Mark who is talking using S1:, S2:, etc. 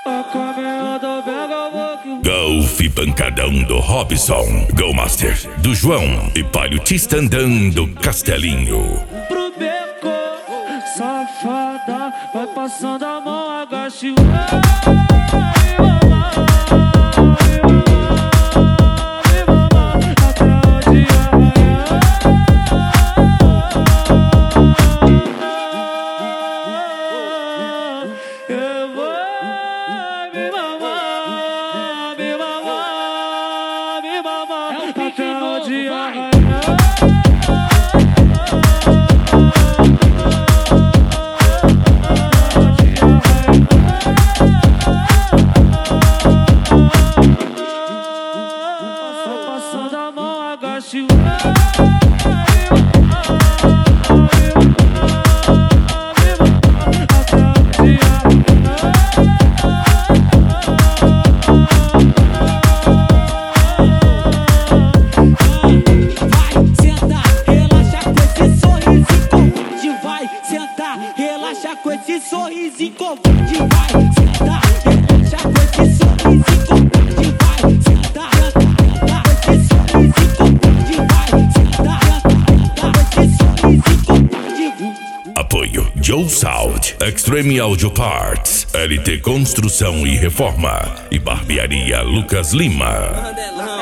S1: Golf pancadão do Robson, Go Master do João e Palio Tistandão do Castelinho.
S2: Pro beco, safada, vai passando a mão, agache o com esse sorrisinho covarde, vai sentar, relaxa com esse sorrisinho covarde, vai sentar, relaxa com esse sorrisinho covarde, vai sentar, relaxa com esse sorrisinho covarde.
S1: Apoio Joe Sound, Extreme Audio Parts, LT Construção e Reforma e Barbearia Lucas Lima.